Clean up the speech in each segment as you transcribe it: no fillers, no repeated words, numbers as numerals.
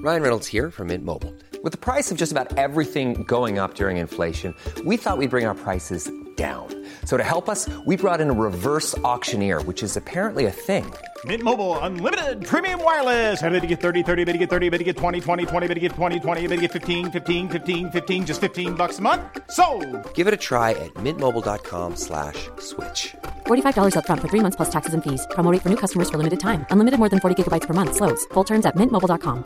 Ryan Reynolds here from Mint Mobile. With the price of just about everything going up during inflation, we thought we'd bring our prices down. So to help us, we brought in a reverse auctioneer, which is apparently a thing. Mint Mobile Unlimited Premium Wireless. How to get 30, 30, bit to get 30, bit to get 20, 20, 20, bit to get 20, 20, bit to get 15, 15, 15, 15, just $15 a month? Sold! Give it a try at mintmobile.com/switch. $45 up front for 3 months plus taxes and fees. Promo rate for new customers for limited time. Unlimited more than 40 gigabytes per month. Slows full terms at mintmobile.com.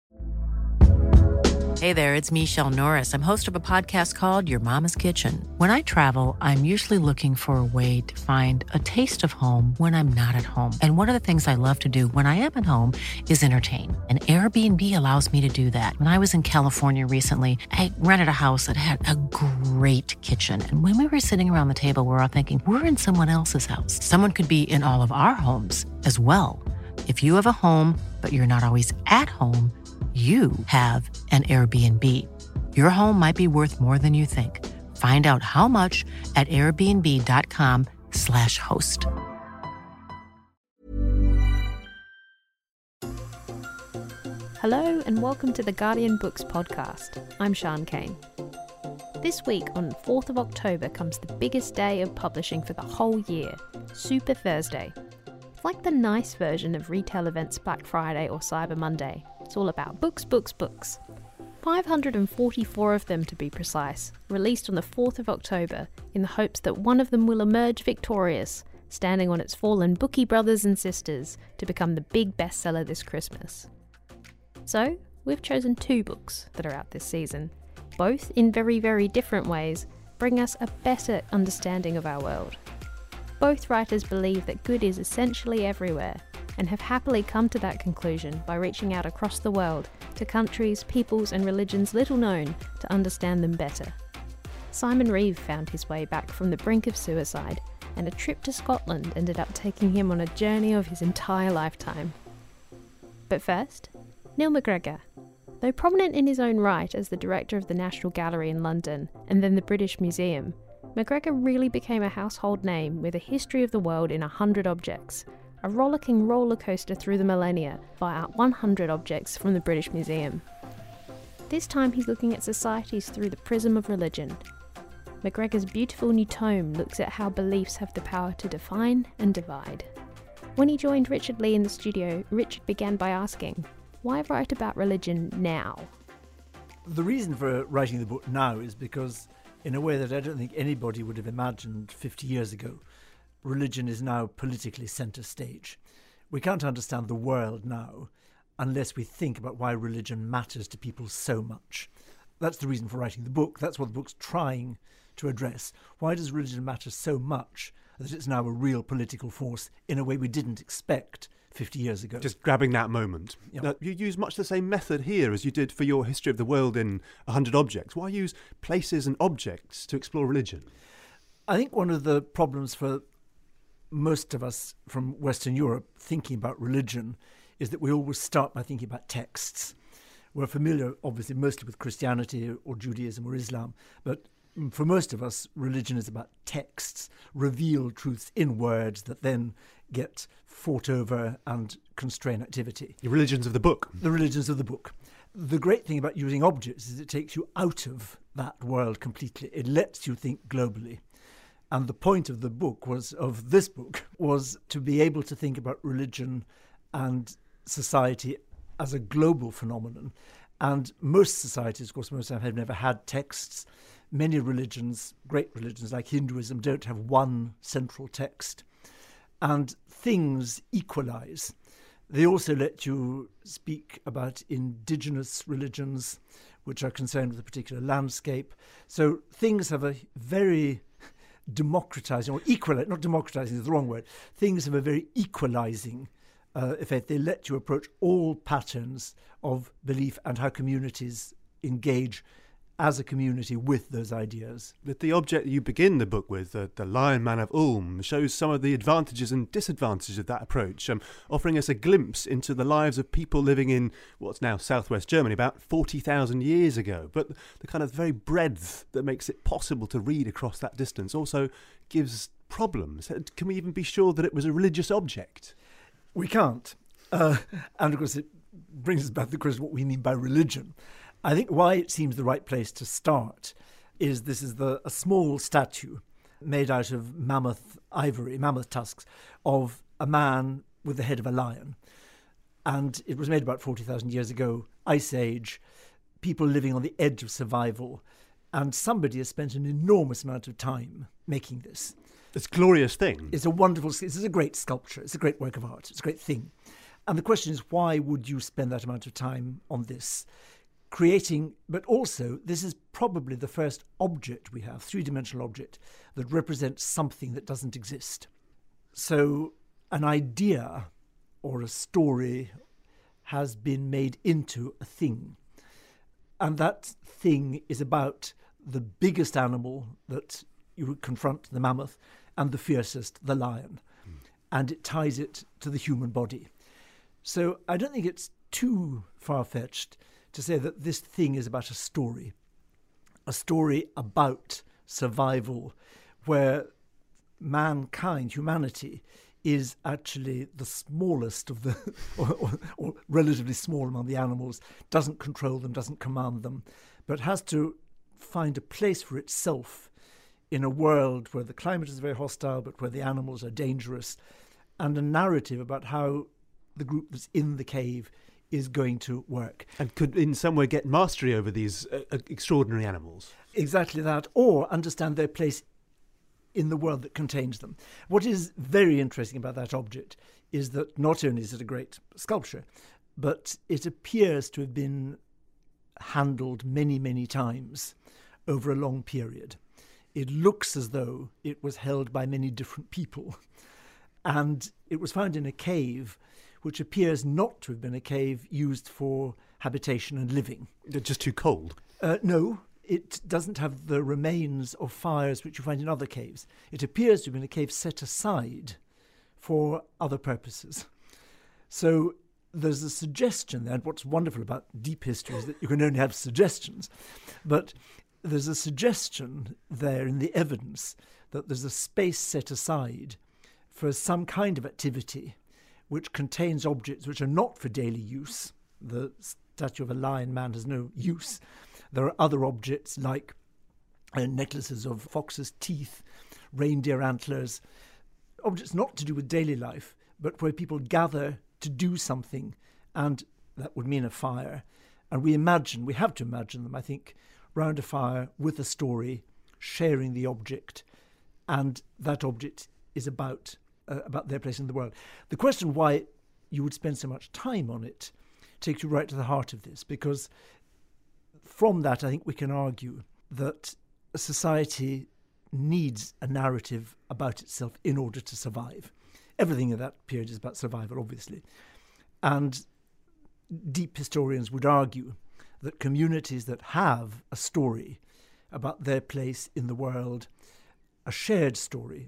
Hey there, it's Michelle Norris. I'm host of a podcast called Your Mama's Kitchen. When I travel, I'm usually looking for a way to find a taste of home when I'm not at home. And one of the things I love to do when I am at home is entertain. And Airbnb allows me to do that. When I was in California recently, I rented a house that had a great kitchen. And when we were sitting around the table, we're all thinking, we're in someone else's house. Someone could be in all of our homes as well. If you have a home, but you're not always at home, you have an Airbnb. Your home might be worth more than you think. Find out how much at airbnb.com/host. Hello and welcome to the Guardian Books podcast. I'm Sian Cain. This week on 4th of October comes the biggest day of publishing for the whole year, Super Thursday. It's like the nice version of retail events Black Friday or Cyber Monday. It's all about books, books, books. 544 of them, to be precise, released on the 4th of October in the hopes that one of them will emerge victorious, standing on its fallen bookie brothers and sisters to become the big bestseller this Christmas. So, we've chosen 2 books that are out this season. Both, in very, very different ways, bring us a better understanding of our world. Both writers believe that good is essentially everywhere, and have happily come to that conclusion by reaching out across the world to countries, peoples and religions little known to understand them better. Simon Reeve found his way back from the brink of suicide, and a trip to Scotland ended up taking him on a journey of his entire lifetime. But first, Neil MacGregor. Though prominent in his own right as the director of the National Gallery in London and then the British Museum, MacGregor really became a household name with a history of the world in 100 objects, a rollicking roller coaster through the millennia via 100 objects from the British Museum. This time he's looking at societies through the prism of religion. MacGregor's beautiful new tome looks at how beliefs have the power to define and divide. When he joined Richard Lee in the studio, Richard began by asking, why write about religion now? The reason for writing the book now is because, in a way that I don't think anybody would have imagined 50 years ago, religion is now politically centre stage. We can't understand the world now unless we think about why religion matters to people so much. That's the reason for writing the book. That's what the book's trying to address. Why does religion matter so much that it's now a real political force in a way we didn't expect 50 years ago? Just grabbing that moment. Yep. Now, you use much the same method here as you did for your history of the world in 100 objects. Why use places and objects to explore religion? I think one of the problems for most of us from Western Europe thinking about religion is that we always start by thinking about texts. We're familiar, obviously, mostly with Christianity or Judaism or Islam, but for most of us, religion is about texts, revealed truths in words that then get fought over and constrain activity. The religions of the book. The religions of the book. The great thing about using objects is it takes you out of that world completely. It lets you think globally. And the point of this book was to be able to think about religion and society as a global phenomenon. And most societies, of course, most of them have never had texts. Many religions, great religions like Hinduism, don't have one central text. And things equalize. They also let you speak about indigenous religions, which are concerned with a particular landscape. So things have a very democratizing, or not democratizing is the wrong word, things have a very equalizing effect. They let you approach all patterns of belief and how communities engage as a community with those ideas. But the object you begin the book with, the Lion Man of Ulm, shows some of the advantages and disadvantages of that approach, offering us a glimpse into the lives of people living in what's now southwest Germany about 40,000 years ago. But the kind of very breadth that makes it possible to read across that distance also gives problems. Can we even be sure that it was a religious object? We can't. And of course, brings us back to the question of what we mean by religion. I think why it seems the right place to start is this is a small statue made out of mammoth ivory, mammoth tusks, of a man with the head of a lion. And it was made about 40,000 years ago, Ice Age, people living on the edge of survival. And somebody has spent an enormous amount of time making this. It's a glorious thing. It's a wonderful, this is a great sculpture. It's a great work of art. It's a great thing. And the question is, why would you spend that amount of time on this? Creating, but also, this is probably the first object we have, three-dimensional object, that represents something that doesn't exist. So an idea or a story has been made into a thing. And that thing is about the biggest animal that you would confront, the mammoth, and the fiercest, the lion. And it ties it to the human body. So I don't think it's too far-fetched to say that this thing is about a story about survival, where mankind, humanity, is actually the smallest of the, or relatively small among the animals, doesn't control them, doesn't command them, but has to find a place for itself in a world where the climate is very hostile, but where the animals are dangerous, and a narrative about how the group that's in the cave is going to work. And could in some way get mastery over these extraordinary animals. Exactly that, or understand their place in the world that contains them. What is very interesting about that object is that not only is it a great sculpture, but it appears to have been handled many, many times over a long period. It looks as though it was held by many different people. And it was found in a cave which appears not to have been a cave used for habitation and living. They're just too cold? No, it doesn't have the remains of fires which you find in other caves. It appears to have been a cave set aside for other purposes. So there's a suggestion there, and what's wonderful about deep history is that you can only have suggestions, but there's a suggestion there in the evidence that there's a space set aside for some kind of activity which contains objects which are not for daily use. The statue of a lion man has no use. There are other objects like necklaces of foxes' teeth, reindeer antlers, objects not to do with daily life, but where people gather to do something, and that would mean a fire. And we have to imagine them, I think, round a fire with a story, sharing the object, and that object is about their place in the world. The question why you would spend so much time on it takes you right to the heart of this, because from that I think we can argue that a society needs a narrative about itself in order to survive. Everything in that period is about survival, obviously. And deep historians would argue that communities that have a story about their place in the world, a shared story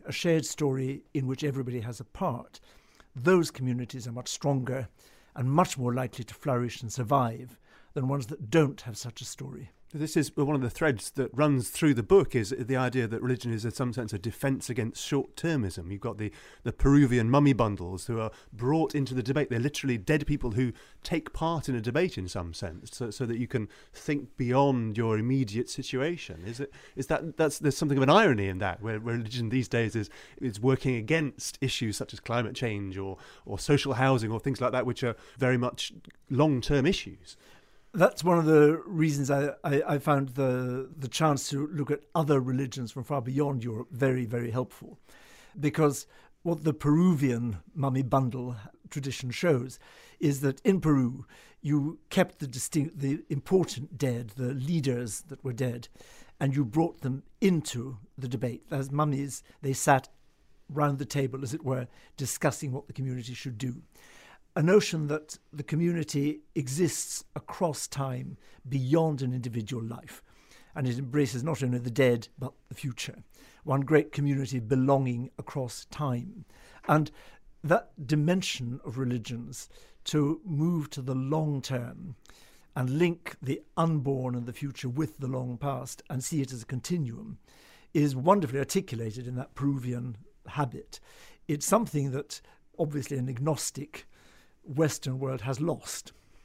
in which everybody has a part, those communities are much stronger and much more likely to flourish and survive than ones that don't have such a story. This is one of the threads that runs through the book, is the idea that religion is in some sense a defence against short-termism. You've got the Peruvian mummy bundles who are brought into the debate. They're literally dead people who take part in a debate in some sense, so that you can think beyond your immediate situation. There's something of an irony in that, where religion these days is working against issues such as climate change or social housing or things like that, which are very much long-term issues. That's one of the reasons I found the chance to look at other religions from far beyond Europe very, very helpful. Because what the Peruvian mummy bundle tradition shows is that in Peru, you kept the important dead, the leaders that were dead, and you brought them into the debate. As mummies, they sat round the table, as it were, discussing what the community should do. A notion that the community exists across time beyond an individual life, and it embraces not only the dead but the future. One great community belonging across time. And that dimension of religions to move to the long term and link the unborn and the future with the long past and see it as a continuum is wonderfully articulated in that Peruvian habit. It's something that obviously an agnostic Western world has lost.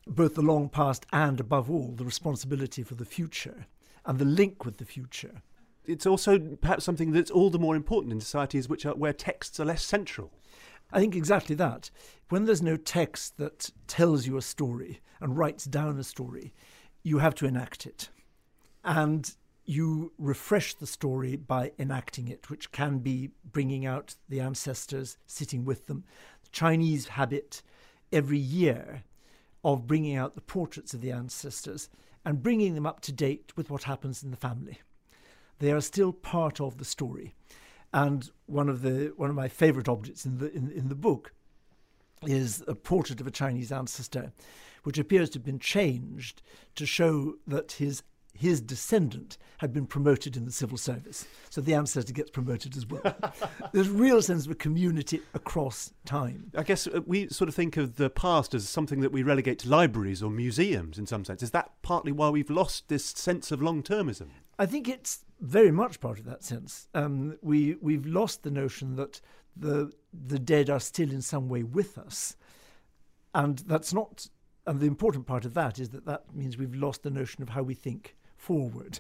both the long past and, above all, the responsibility for the future and the link with the future. It's also perhaps something that's all the more important in societies where texts are less central. I think exactly that. When there's no text that tells you a story and writes down a story, you have to enact it. And you refresh the story by enacting it, which can be bringing out the ancestors, sitting with them. The Chinese habit every year of bringing out the portraits of the ancestors and bringing them up to date with what happens in the family. They are still part of the story. And one of my favourite objects in the book is a portrait of a Chinese ancestor, which appears to have been changed to show that his descendant had been promoted in the civil service. So the ancestor gets promoted as well. There's a real sense of a community across time. I guess we sort of think of the past as something that we relegate to libraries or museums in some sense. Is that partly why we've lost this sense of long-termism? I think it's very much part of that sense. We've lost the notion that the dead are still in some way with us. And that's not... And the important part of that is that means we've lost the notion of how we think forward.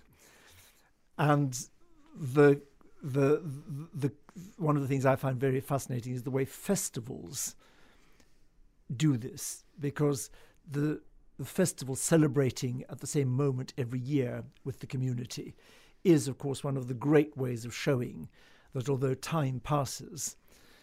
And the one of the things I find very fascinating is the way festivals do this, because the festival celebrating at the same moment every year with the community is, of course, one of the great ways of showing that although time passes,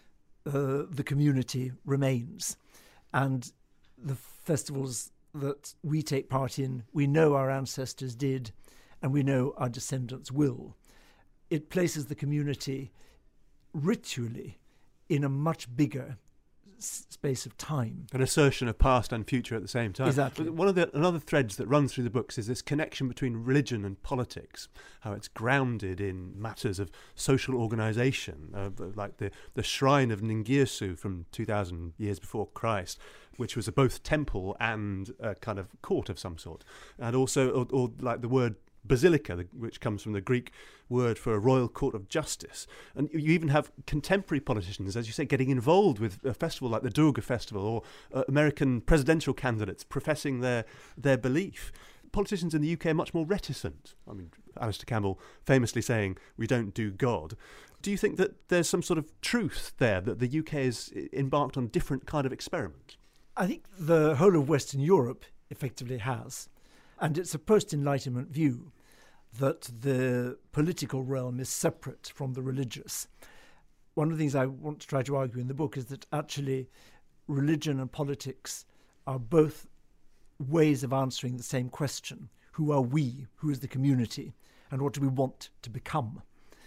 the community remains. And the festivals that we take part in, we know our ancestors did, and we know our descendants will. It places the community ritually in a much bigger space of time. An assertion of past and future at the same time. Exactly. One of another threads that runs through the books is this connection between religion and politics, how it's grounded in matters of social organisation, like the shrine of Ningirsu from 2,000 years before Christ, which was both temple and a kind of court of some sort. And also, or like the word basilica, which comes from the Greek word for a royal court of justice. And you even have contemporary politicians, as you say, getting involved with a festival like the Durga Festival, or American presidential candidates professing their belief. Politicians in the UK are much more reticent. I mean, Alistair Campbell famously saying, "We don't do God." Do you think that there's some sort of truth there, that the UK is embarked on a different kind of experiment? I think the whole of Western Europe effectively has. And it's a post-Enlightenment view that the political realm is separate from the religious. One of the things I want to try to argue in the book is that actually religion and politics are both ways of answering the same question. Who are we? Who is the community? And what do we want to become?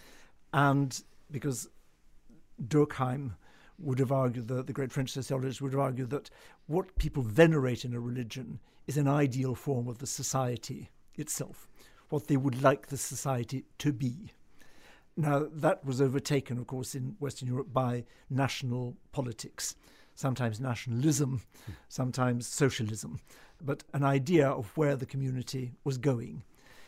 And because Durkheim would have argued, the great French sociologist would have argued that what people venerate in a religion is an ideal form of the society itself, what they would like the society to be. Now, that was overtaken, of course, in Western Europe by national politics, sometimes nationalism, sometimes socialism, but an idea of where the community was going.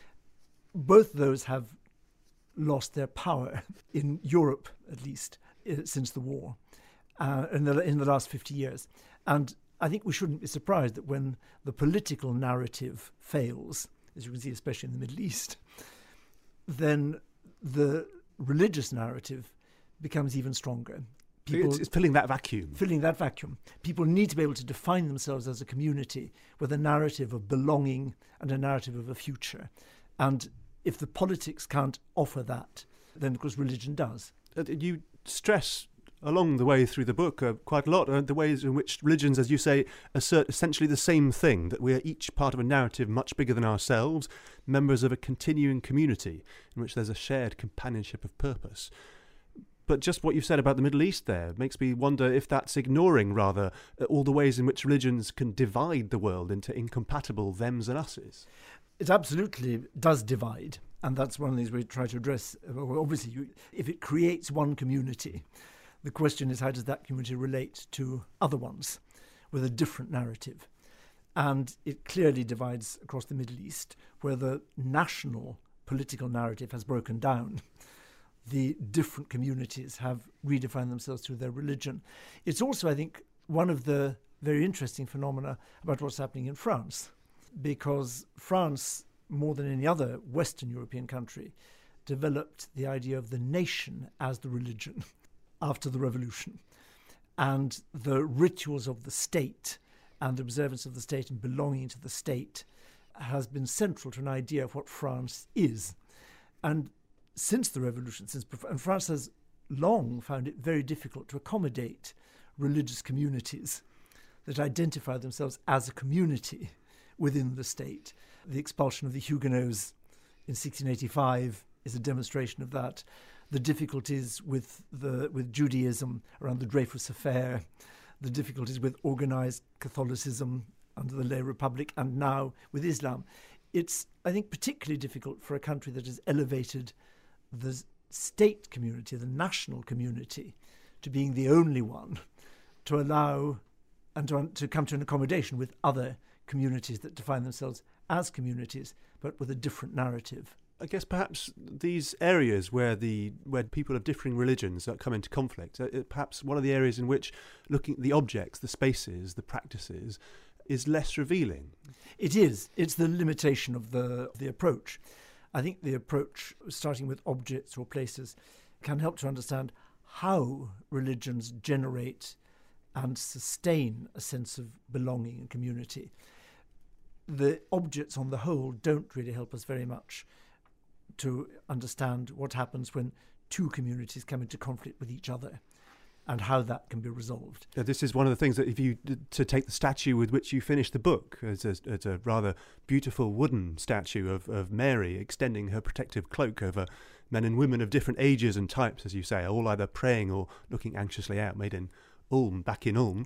Both those have lost their power in Europe, at least, since the war, in the last 50 years. And I think we shouldn't be surprised that when the political narrative fails, as you can see especially in the Middle East, then the religious narrative becomes even stronger. It's filling that vacuum. Filling that vacuum. People need to be able to define themselves as a community with a narrative of belonging and a narrative of a future. And if the politics can't offer that, then of course religion does. You stress along the way through the book quite a lot the ways in which religions, as you say, assert essentially the same thing, that we are each part of a narrative much bigger than ourselves, members of a continuing community in which there's a shared companionship of purpose. But just what you've said about the Middle East there makes me wonder if that's ignoring, rather, all the ways in which religions can divide the world into incompatible thems and us's. It absolutely does divide, and that's one of the things we try to address. Obviously, if it creates one community, the question is, how does that community relate to other ones with a different narrative? And it clearly divides across the Middle East, where the national political narrative has broken down. The different communities have redefined themselves through their religion. It's also, I think, one of the very interesting phenomena about what's happening in France, because France, more than any other Western European country, developed the idea of the nation as the religion after the revolution. And the rituals of the state and the observance of the state and belonging to the state has been central to an idea of what France is. And since the revolution, and France has long found it very difficult to accommodate religious communities that identify themselves as a community within the state. The expulsion of the Huguenots in 1685 is a demonstration of that. The difficulties with Judaism around the Dreyfus Affair, the difficulties with organised Catholicism under the lay republic, and now with Islam. It's, I think, particularly difficult for a country that has elevated the state community, the national community, to being the only one to allow and to come to an accommodation with other communities that define themselves as communities, but with a different narrative. I guess perhaps these areas where people of differing religions come into conflict, perhaps one of the areas in which looking at the objects, the spaces, the practices, is less revealing. It is. It's the limitation of the approach. I think the approach, starting with objects or places, can help to understand how religions generate and sustain a sense of belonging and community. The objects on the whole don't really help us very much to understand what happens when two communities come into conflict with each other and how that can be resolved. This is one of the things that to take the statue with which you finish the book, it's a rather beautiful wooden statue of Mary extending her protective cloak over men and women of different ages and types, as you say, all either praying or looking anxiously out, made in Ulm, back in Ulm,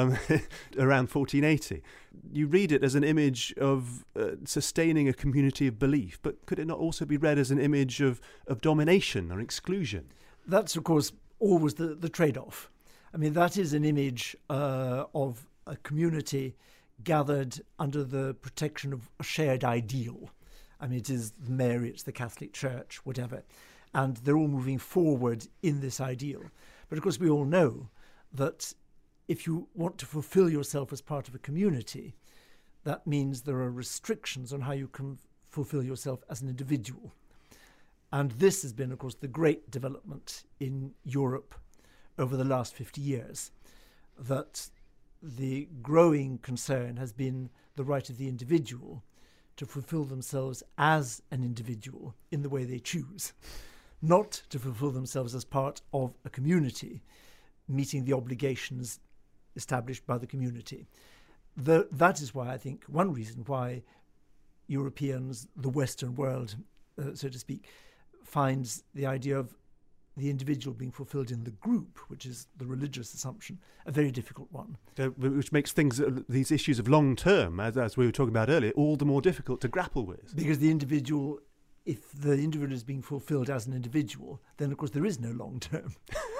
around 1480. You read it as an image of sustaining a community of belief, but could it not also be read as an image of domination or exclusion? That's, of course, always the trade-off. I mean, that is an image of a community gathered under the protection of a shared ideal. I mean, it is Mary, it's the Catholic Church, whatever. And they're all moving forward in this ideal. But, of course, we all know that if you want to fulfill yourself as part of a community, that means there are restrictions on how you can fulfill yourself as an individual. And this has been, of course, the great development in Europe over the last 50 years, that the growing concern has been the right of the individual to fulfill themselves as an individual in the way they choose, not to fulfill themselves as part of a community, meeting the obligations established by the community. That is why I think one reason why Europeans, the Western world, so to speak, finds the idea of the individual being fulfilled in the group, which is the religious assumption, a very difficult one. Which makes these issues of long term, as we were talking about earlier, all the more difficult to grapple with. Because the individual, if the individual is being fulfilled as an individual, then of course there is no long term.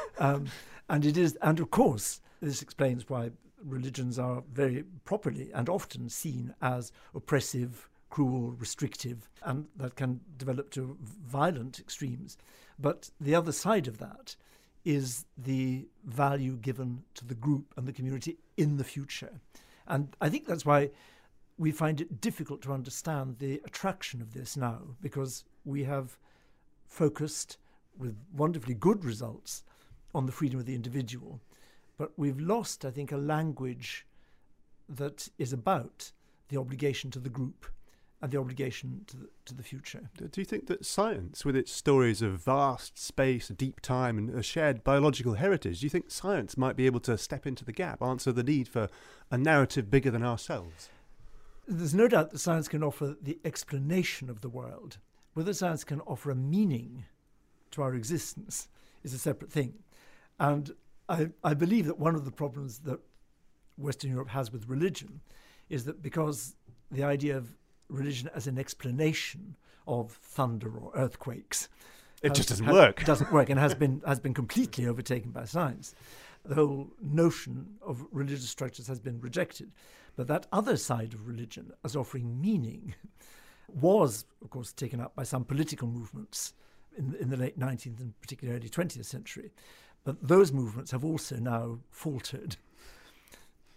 And of course, this explains why religions are very properly and often seen as oppressive, cruel, restrictive, and that can develop to violent extremes. But the other side of that is the value given to the group and the community in the future. And I think that's why we find it difficult to understand the attraction of this now, because we have focused with wonderfully good results on the freedom of the individual. But we've lost, I think, a language that is about the obligation to the group and the obligation to the future. Do you think that science, with its stories of vast space, deep time, and a shared biological heritage, do you think science might be able to step into the gap, answer the need for a narrative bigger than ourselves? There's no doubt that science can offer the explanation of the world. Whether science can offer a meaning to our existence is a separate thing. And I believe that one of the problems that Western Europe has with religion is that because the idea of religion as an explanation of thunder or earthquakes, it just doesn't work. It doesn't work, and has been completely overtaken by science. The whole notion of religious structures has been rejected. But that other side of religion, as offering meaning, was, of course, taken up by some political movements in the late 19th and particularly early 20th century. But those movements have also now faltered.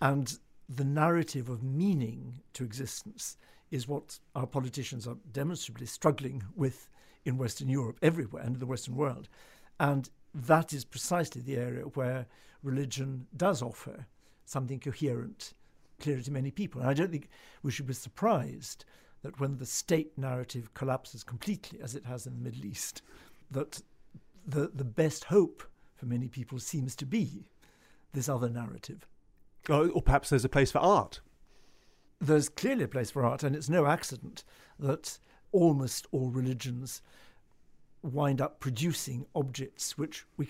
And the narrative of meaning to existence is what our politicians are demonstrably struggling with in Western Europe, everywhere, and in the Western world. And that is precisely the area where religion does offer something coherent, clear to many people. And I don't think we should be surprised that when the state narrative collapses completely, as it has in the Middle East, that the best hope for many people seems to be this other narrative. Or perhaps there's a place for art. There's clearly a place for art, and it's no accident that almost all religions wind up producing objects which we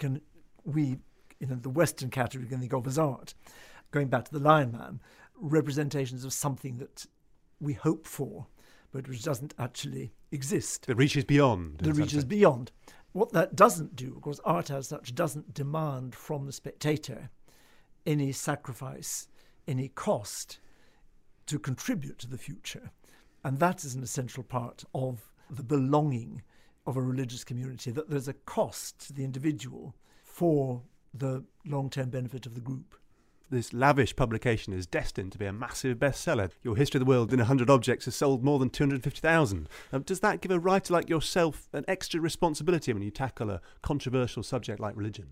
in the Western category, can think of as art. Going back to the Lion Man, representations of something that we hope for, but which doesn't actually exist. That reaches beyond. That reaches beyond. What that doesn't do, of course, art as such doesn't demand from the spectator any sacrifice, any cost to contribute to the future. And that is an essential part of the belonging of a religious community, that there's a cost to the individual for the long-term benefit of the group. This lavish publication is destined to be a massive bestseller. Your History of the World in 100 Objects has sold more than 250,000. Does that give a writer like yourself an extra responsibility when you tackle a controversial subject like religion?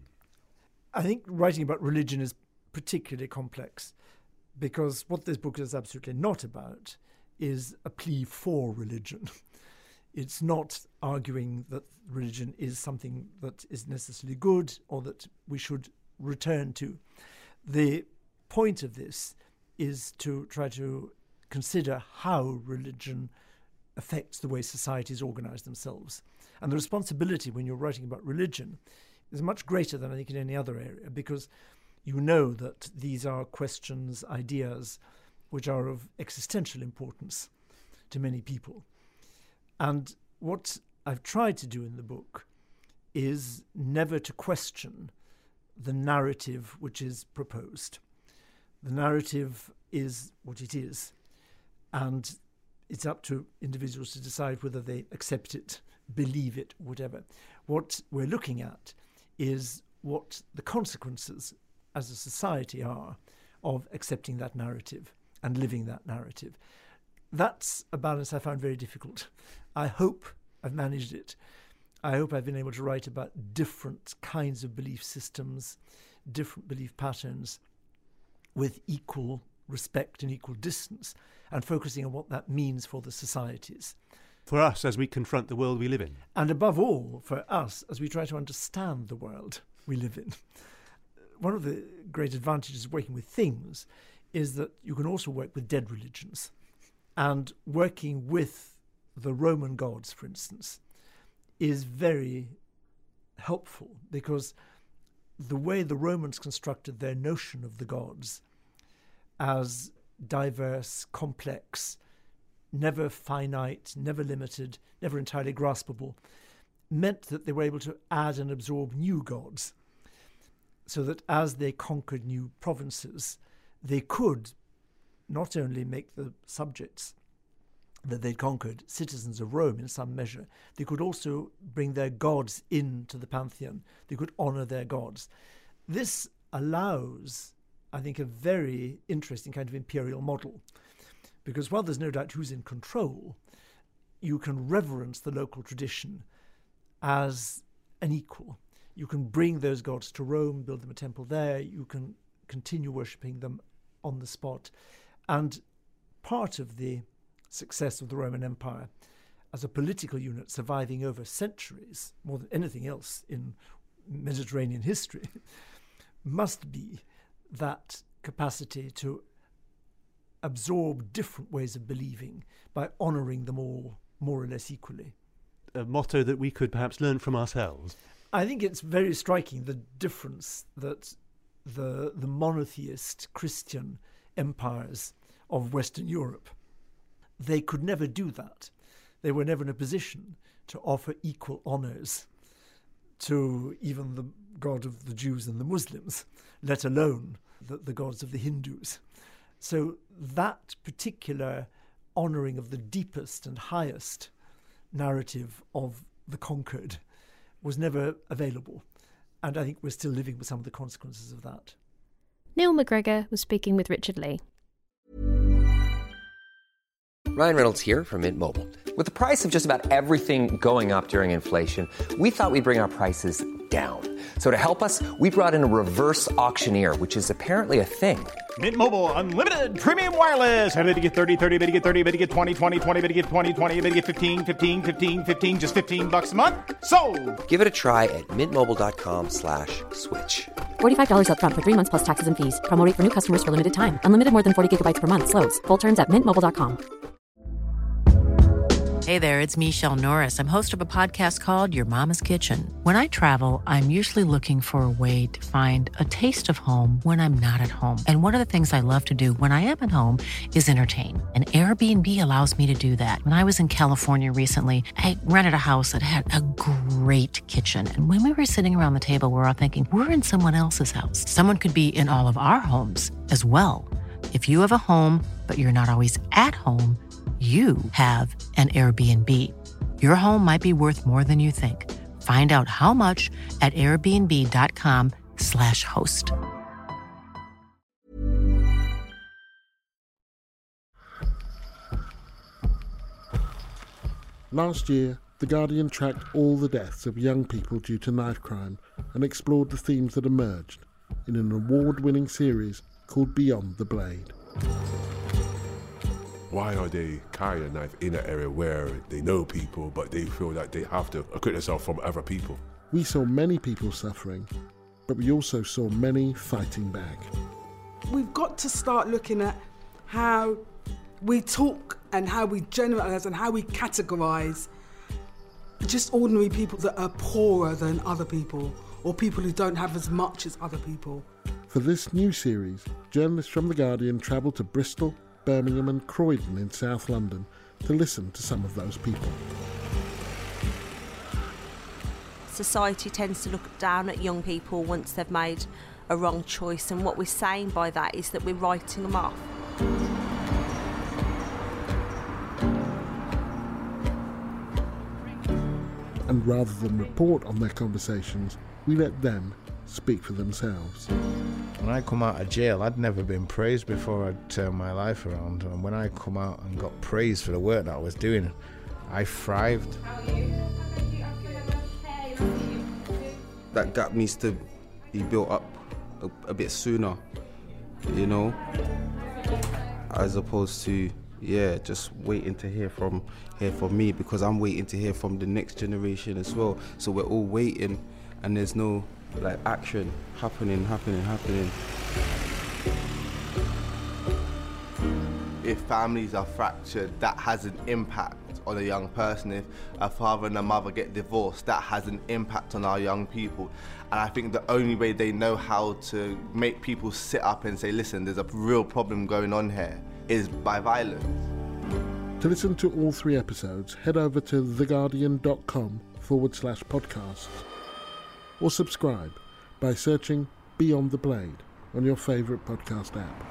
I think writing about religion is particularly complex, because what this book is absolutely not about is a plea for religion. It's not arguing that religion is something that is necessarily good or that we should return to. The point of this is to try to consider how religion affects the way societies organise themselves. And the responsibility when you're writing about religion is much greater than I think in any other area, because you know that these are questions, ideas, which are of existential importance to many people. And what I've tried to do in the book is never to question the narrative which is proposed. The narrative is what it is, and it's up to individuals to decide whether they accept it, believe it, whatever. What we're looking at is what the consequences as a society are of accepting that narrative and living that narrative. That's a balance I found very difficult. I hope I've managed it. I hope I've been able to write about different kinds of belief systems, different belief patterns, with equal respect and equal distance, and focusing on what that means for the societies. For us, as we confront the world we live in. And above all, for us, as we try to understand the world we live in. One of the great advantages of working with things is that you can also work with dead religions. And working with the Roman gods, for instance, is very helpful, because the way the Romans constructed their notion of the gods as diverse, complex, never finite, never limited, never entirely graspable, meant that they were able to add and absorb new gods, so that as they conquered new provinces, they could not only make the subjects that they'd conquered citizens of Rome in some measure, they could also bring their gods into the pantheon. They could honour their gods. This allows, I think, a very interesting kind of imperial model, because while there's no doubt who's in control, you can reverence the local tradition as an equal. You can bring those gods to Rome, build them a temple there, you can continue worshipping them on the spot. And part of the success of the Roman Empire as a political unit surviving over centuries, more than anything else in Mediterranean history, must be that capacity to absorb different ways of believing by honouring them all more or less equally. A motto that we could perhaps learn from ourselves. I think it's very striking, the difference that the monotheist Christian empires of Western Europe, they could never do that. They were never in a position to offer equal honours to even the god of the Jews and the Muslims, let alone the gods of the Hindus. So that particular honouring of the deepest and highest narrative of the conquered was never available. And I think we're still living with some of the consequences of that. Neil McGregor was speaking with Richard Lee. Ryan Reynolds here from Mint Mobile. With the price of just about everything going up during inflation, we thought we'd bring our prices down. So to help us, we brought in a reverse auctioneer, which is apparently a thing. Mint Mobile Unlimited Premium Wireless. How to get 30, 30, bit to get 30, bit to get 20, 20, 20, bit to get 20, 20, bit to get 15, 15, 15, 15, just $15 a month? Sold! Give it a try at mintmobile.com/switch. $45 up front for 3 months plus taxes and fees. Promo rate for new customers for limited time. Unlimited more than 40 gigabytes per month. Slows full terms at mintmobile.com. Hey there, it's Michelle Norris. I'm host of a podcast called Your Mama's Kitchen. When I travel, I'm usually looking for a way to find a taste of home when I'm not at home. And one of the things I love to do when I am at home is entertain. And Airbnb allows me to do that. When I was in California recently, I rented a house that had a great kitchen. And when we were sitting around the table, we were all thinking, we're in someone else's house. Someone could be in all of our homes as well. If you have a home, but you're not always at home, you have an Airbnb. Your home might be worth more than you think. Find out how much at airbnb.com/host. Last year, The Guardian tracked all the deaths of young people due to knife crime and explored the themes that emerged in an award-winning series called Beyond the Blade. Why are they carrying a knife in an area where they know people, but they feel like they have to acquit themselves from other people? We saw many people suffering, but we also saw many fighting back. We've got to start looking at how we talk and how we generalise and how we categorise just ordinary people that are poorer than other people or people who don't have as much as other people. For this new series, journalists from The Guardian travelled to Bristol, Birmingham and Croydon in South London to listen to some of those people. Society tends to look down at young people once they've made a wrong choice, and what we're saying by that is that we're writing them off. And rather than report on their conversations, we let them speak for themselves. When I come out of jail, I'd never been praised before I'd turned my life around. And when I come out and got praised for the work that I was doing, I thrived. That gap needs to be built up a bit sooner, you know, as opposed to, just waiting to hear from me, because I'm waiting to hear from the next generation as well. So we're all waiting and there's no action happening. If families are fractured, that has an impact on a young person. If a father and a mother get divorced, that has an impact on our young people. And I think the only way they know how to make people sit up and say, listen, there's a real problem going on here, is by violence. To listen to all 3 episodes, head over to theguardian.com/podcasts or subscribe by searching Beyond the Blade on your favourite podcast app.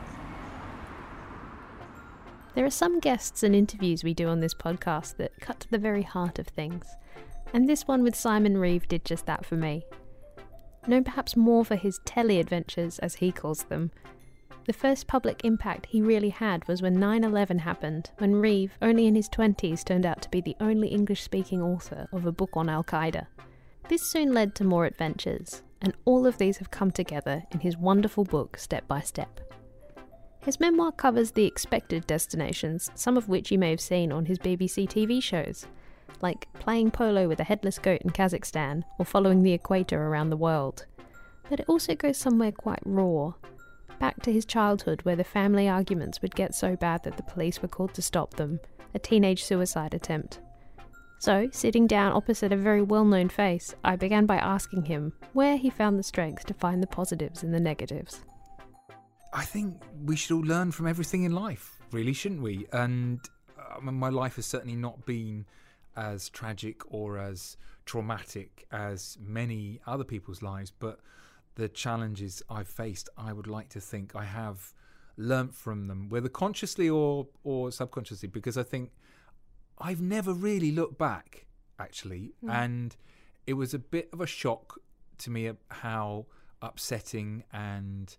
There are some guests and interviews we do on this podcast that cut to the very heart of things, and this one with Simon Reeve did just that for me. Known perhaps more for his telly-adventures, as he calls them, the first public impact he really had was when 9/11 happened, when Reeve, only in his 20s, turned out to be the only English-speaking author of a book on Al-Qaeda. This soon led to more adventures, and all of these have come together in his wonderful book, Step by Step. His memoir covers the expected destinations, some of which you may have seen on his BBC TV shows, like playing polo with a headless goat in Kazakhstan or following the equator around the world. But it also goes somewhere quite raw, back to his childhood where the family arguments would get so bad that the police were called to stop them, a teenage suicide attempt. So, sitting down opposite a very well-known face, I began by asking him where he found the strength to find the positives in the negatives. I think we should all learn from everything in life, really, shouldn't we? And my life has certainly not been as tragic or as traumatic as many other people's lives, but the challenges I've faced, I would like to think I have learnt from them, whether consciously or subconsciously, because I think I've never really looked back, actually, and it was a bit of a shock to me how upsetting and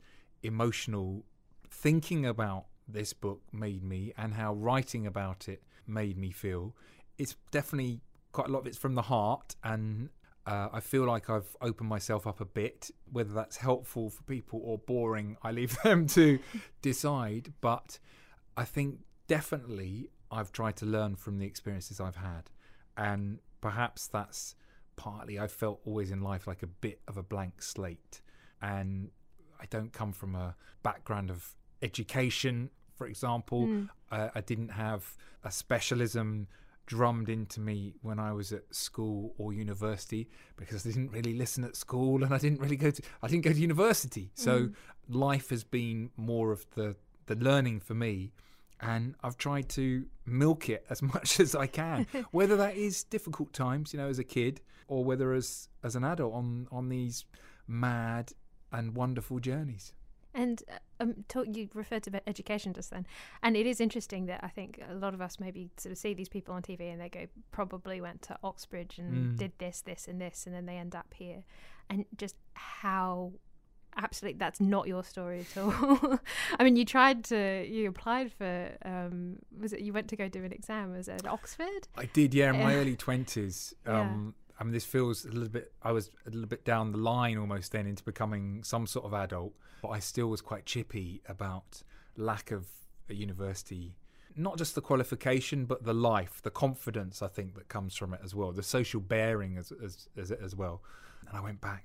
emotional thinking about this book made me, and how writing about it made me feel. It's definitely quite a lot of it's from the heart, and I feel like I've opened myself up a bit. Whether that's helpful for people or boring, I leave them to decide. But I think definitely I've tried to learn from the experiences I've had. And perhaps that's partly I felt always in life like a bit of a blank slate. And I don't come from a background of education, for example. I didn't have a specialism drummed into me when I was at school or university, because I didn't really listen at school, and I didn't go to university. So life has been more of the learning for me, and I've tried to milk it as much as I can, whether that is difficult times, as a kid, or whether as an adult on these mad and wonderful journeys. And you referred to education just then, and it is interesting that I think a lot of us maybe sort of see these people on TV and they go, probably went to Oxbridge and did this, and this, and then they end up here, and just how absolutely that's not your story at all. I mean, you applied for, you went to go do an exam, was it at Oxford? I did, yeah, in my early 20s. I mean, this feels I was a little bit down the line almost then into becoming some sort of adult, but I still was quite chippy about lack of a university, not just the qualification, but the life, the confidence, I think, that comes from it as well, the social bearing as well. And I went back,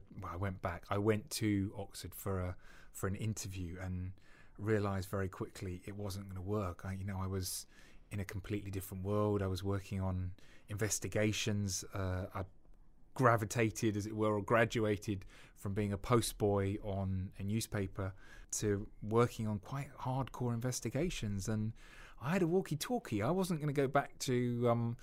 I went to Oxford for an interview and realised very quickly it wasn't going to work. I was in a completely different world. I was working on investigations. I gravitated, as it were, or graduated from being a postboy on a newspaper to working on quite hardcore investigations. And I had a walkie-talkie. I wasn't going to go back to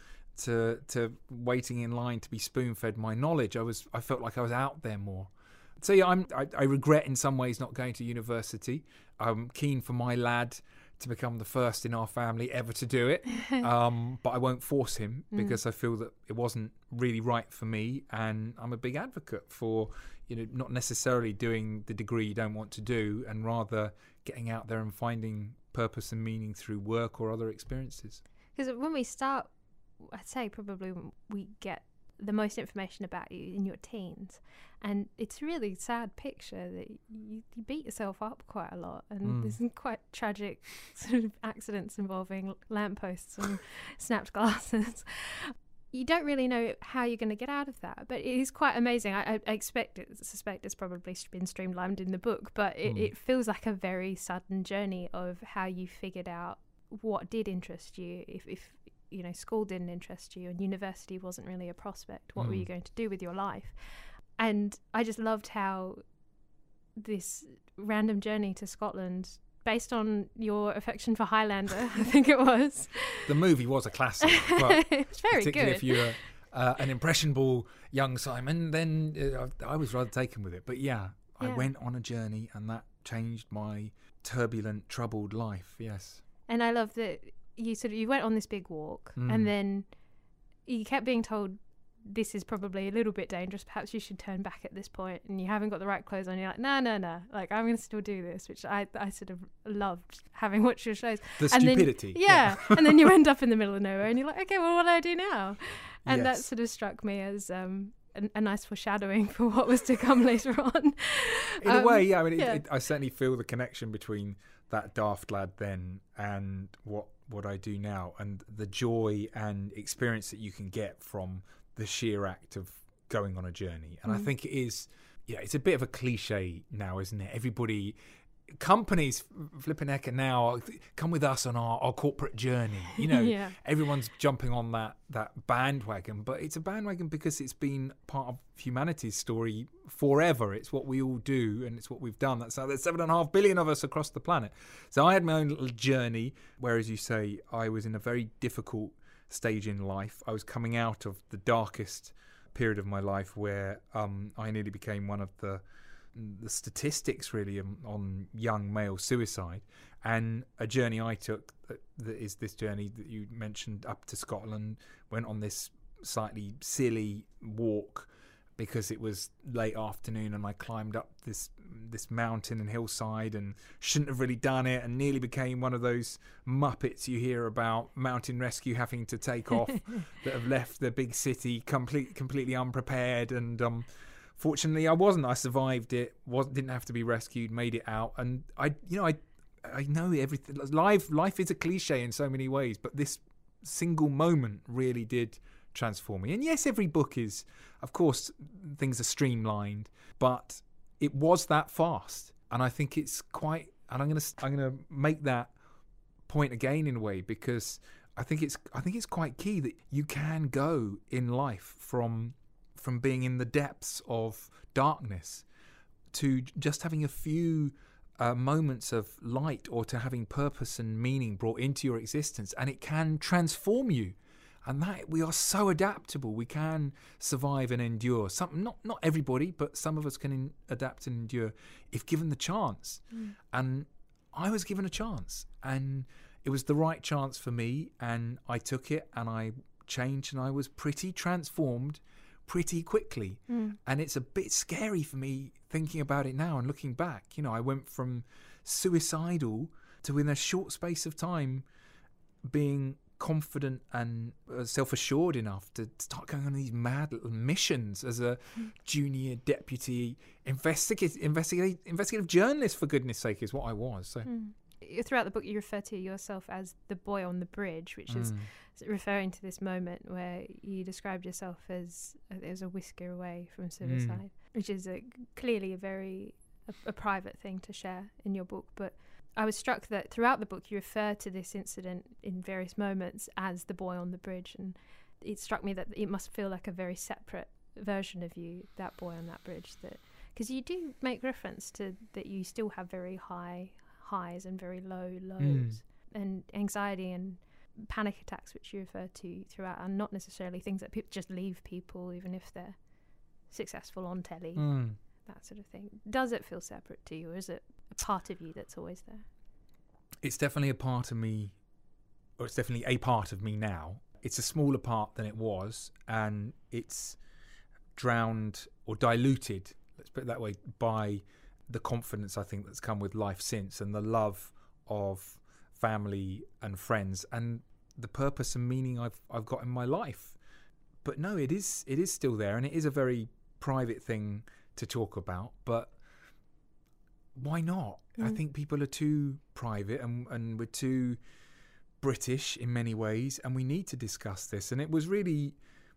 waiting in line to be spoon-fed my knowledge. I felt like I was out there more. So yeah, I regret in some ways not going to university. I'm keen for my lad to become the first in our family ever to do it, but I won't force him, because I feel that it wasn't really right for me. And I'm a big advocate for not necessarily doing the degree you don't want to do, and rather getting out there and finding purpose and meaning through work or other experiences. Because when we start, I'd say probably we get the most information about you in your teens, and it's a really sad picture that you beat yourself up quite a lot, and there's some quite tragic sort of accidents involving lampposts and snapped glasses. You don't really know how you're going to get out of that, but it is quite amazing. I suspect it's probably been streamlined in the book, but it feels like a very sudden journey of how you figured out what did interest you. If school didn't interest you and university wasn't really a prospect, what were you going to do with your life? And I just loved how this random journey to Scotland, based on your affection for Highlander, I think it was. The movie was a classic. But it's very particularly good. If you're an impressionable young Simon, then I was rather taken with it. But yeah, I went on a journey, and that changed my turbulent, troubled life, yes. And I love that you went on this big walk, and then you kept being told, this is probably a little bit dangerous, perhaps you should turn back at this point, and you haven't got the right clothes on. You're like, no, like, I'm going to still do this, which I sort of loved having watched your shows. The stupidity. And then you end up in the middle of nowhere, and you're like, okay, well, what do I do now? And that sort of struck me as a nice foreshadowing for what was to come later on. In a way, yeah. I mean, I certainly feel the connection between that daft lad then and what I do now, and the joy and experience that you can get from the sheer act of going on a journey. And I think it is, it's a bit of a cliche now, isn't it? Everybody, companies flipping heck now, come with us on our corporate journey. Everyone's jumping on that bandwagon, but it's a bandwagon because it's been part of humanity's story forever. It's what we all do, and it's what we've done. That's how there's 7.5 billion of us across the planet. So I had my own little journey, whereas you say I was in a very difficult stage in life. I was coming out of the darkest period of my life, where I nearly became one of the statistics really on young male suicide. And a journey I took that is this journey that you mentioned, up to Scotland, went on this slightly silly walk because it was late afternoon and I climbed up this mountain and hillside and shouldn't have really done it, and nearly became one of those Muppets you hear about mountain rescue having to take off that have left the big city completely unprepared. And fortunately I wasn't. I survived it. Didn't have to be rescued. Made it out. And I know everything. Life is a cliche in so many ways, but this single moment really did transform me. And yes, every book is, of course, things are streamlined, but it was that fast. And I think it's quite, and I'm gonna make that point again in a way, because I think it's quite key that you can go in life from being in the depths of darkness to just having a few moments of light, or to having purpose and meaning brought into your existence, and it can transform you. And that we are so adaptable. We can survive and endure. Not everybody, but some of us can adapt and endure if given the chance. And I was given a chance, and it was the right chance for me, and I took it, and I changed, and I was pretty transformed pretty quickly. And it's a bit scary for me thinking about it now and looking back. You know, I went from suicidal to, within a short space of time, being confident and self-assured enough to start going on these mad little missions as a junior deputy investigative journalist, for goodness sake, is what I was. So throughout the book you refer to yourself as the boy on the bridge, which is referring to this moment where you described yourself as there's a whisker away from suicide, which is clearly a private thing to share in your book. But I was struck that throughout the book you refer to this incident in various moments as the boy on the bridge, and it struck me that it must feel like a very separate version of you, that boy on that bridge, that because you do make reference to that you still have very high highs and very low lows, and anxiety and panic attacks, which you refer to throughout, are not necessarily things that just leave people even if they're successful on telly, that sort of thing. Does it feel separate to you, or is it a part of you that's always there? It's definitely a part of me, or it's definitely a part of me now. It's a smaller part than it was, and it's drowned or diluted, let's put it that way, by the confidence I think that's come with life since, and the love of family and friends, and the purpose and meaning I've got in my life. But no, it is still there, and it is a very private thing to talk about, but why not? I think people are too private, and we're too British in many ways, and we need to discuss this. And it was really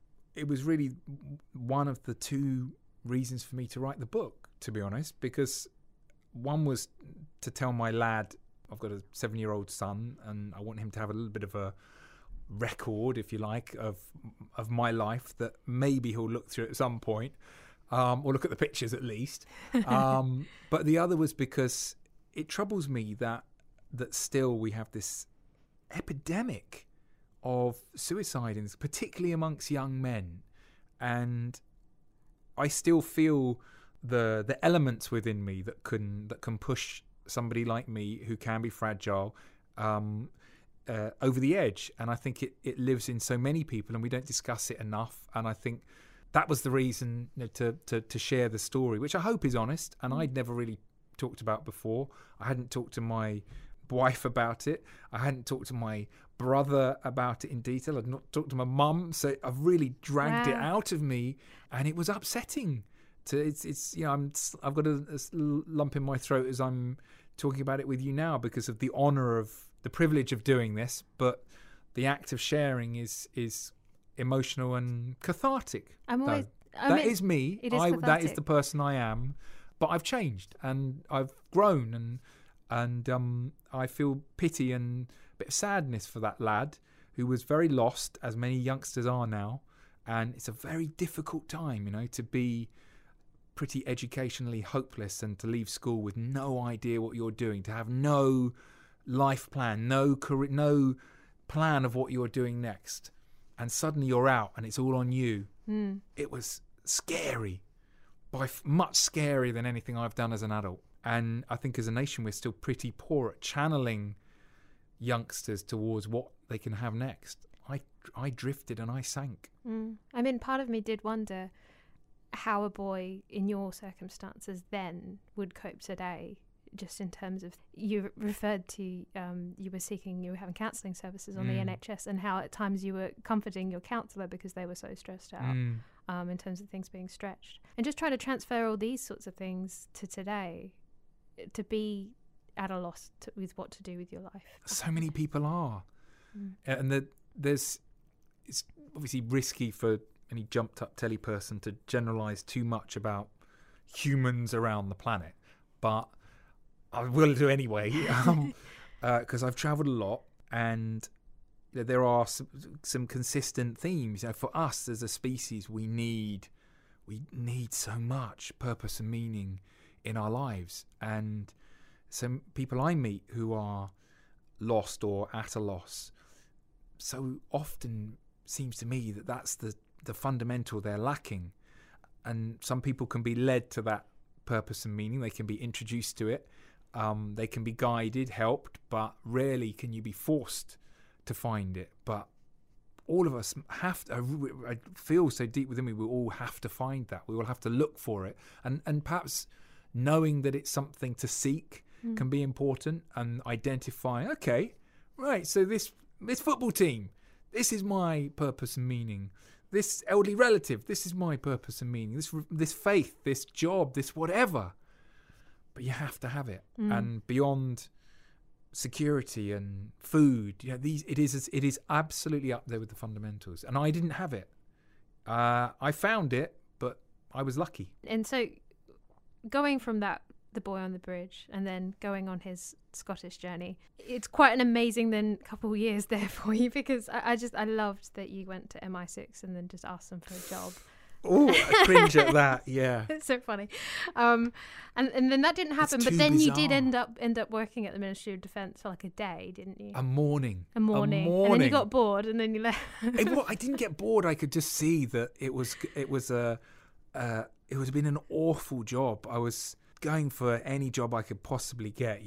one of the two reasons for me to write the book, to be honest, because one was to tell my lad, I've got a 7-year-old son, and I want him to have a little bit of a record, if you like, of my life that maybe he'll look through at some point, or look at the pictures at least. But the other was because it troubles me that still we have this epidemic of suicide, particularly amongst young men, and I still feel the elements within me that can push somebody like me, who can be fragile, over the edge. And I think it lives in so many people, and we don't discuss it enough. And I think that was the reason, to share the story, which I hope is honest, and I'd never really talked about before. I hadn't talked to my wife about it. I hadn't talked to my brother about it in detail. I'd not talked to my mum, so I've really dragged it out of me, and it was upsetting. I've got a lump in my throat as I'm talking about it with you now, because of the honour of the privilege of doing this, but the act of sharing is emotional and cathartic. That is me. That is the person I am, but I've changed and I've grown, and I feel pity and a bit of sadness for that lad who was very lost, as many youngsters are now, and it's a very difficult time, to be pretty educationally hopeless and to leave school with no idea what you're doing, to have no life plan, no career, no plan of what you're doing next, and suddenly you're out and it's all on you. It was scary, much scarier than anything I've done as an adult. And I think as a nation we're still pretty poor at channeling youngsters towards what they can have next. I drifted and I sank. Part of me did wonder, how a boy in your circumstances then would cope today, just in terms of, you referred to, you were having counselling services on the NHS, and how at times you were comforting your counsellor because they were so stressed out, in terms of things being stretched. And just try to transfer all these sorts of things to today, to be at a loss with what to do with your life. So many people are. And it's obviously risky for any jumped up telly person to generalise too much about humans around the planet, but I will do anyway, because I've travelled a lot, and there are some consistent themes. For us as a species, we need so much purpose and meaning in our lives. And some people I meet who are lost or at a loss, so often seems to me that that's the fundamental they're lacking. And some people can be led to that purpose and meaning. They can be introduced to it. They can be guided, helped, but rarely can you be forced to find it. But all of us have to, I feel so deep within me, we all have to find that. We all have to look for it. And perhaps knowing that it's something to seek can be important, and identifying, okay, right, so this football team, this is my purpose and meaning. This elderly relative, this is my purpose and meaning. This faith, this job, this whatever. But you have to have it. And beyond security and food, it is absolutely up there with the fundamentals. And I didn't have it. I found it, but I was lucky. And so, going from that, the boy on the bridge, and then going on his Scottish journey, it's quite an amazing then couple of years there for you, because I loved that you went to MI6 and then just asked them for a job. Oh, I cringe at that. Yeah, it's so funny. And then that didn't happen, but then bizarre. You did end up working at the Ministry of Defence for like a day, didn't you? A morning, and then you got bored, and then you left. I didn't get bored. I could just see that it would have been an awful job. I was going for any job I could possibly get.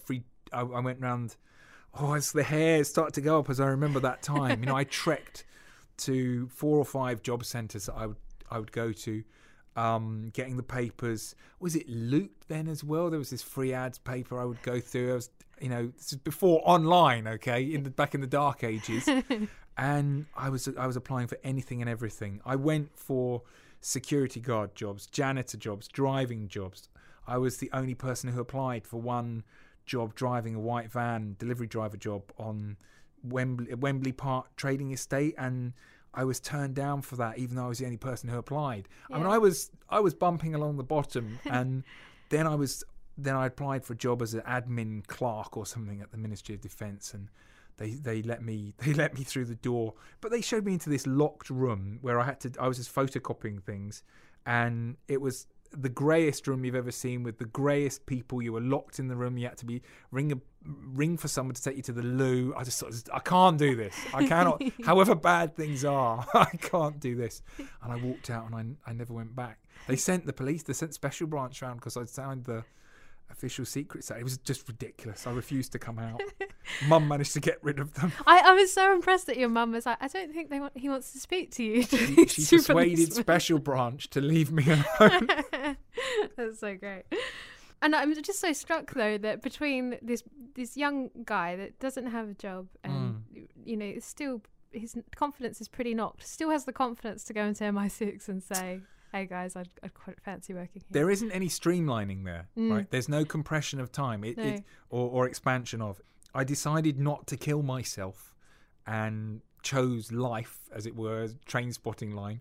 I went round. As the hair started to go up, as I remember that time. I trekked to 4 or 5 job centres that I would go to, getting the papers. Was it Loot then as well? There was this free ads paper I would go through. I was, this is before online, okay, back in the dark ages, and I was applying for anything and everything. I went for security guard jobs, janitor jobs, driving jobs. I was the only person who applied for one job driving a white van, delivery driver job on Wembley Park Trading Estate, and I was turned down for that, even though I was the only person who applied. Yeah. I mean, I was bumping along the bottom, and then I applied for a job as an admin clerk or something at the Ministry of Defence, and they let me through the door. But they showed me into this locked room where I was just photocopying things, and it was the greyest room you've ever seen, with the greyest people. You were locked in the room. You had to ring for someone to take you to the loo. I can't do this. I cannot. However bad things are, I can't do this. And I walked out, and I never went back. They sent the police. They sent Special Branch around because I'd signed the official secrets. It was just ridiculous. I refused to come out. Mum managed to get rid of them. I was so impressed that your mum was like, I don't think he wants to speak to you. She persuaded Special Branch to leave me alone. That's so great. And I'm just so struck though that between this young guy that doesn't have a job and still his confidence is pretty knocked, still has the confidence to go into MI6 and say, hey guys, I'd quite fancy working here. There isn't any streamlining there, right? There's no compression of time or expansion of. I decided not to kill myself and chose life, as it were, train spotting line.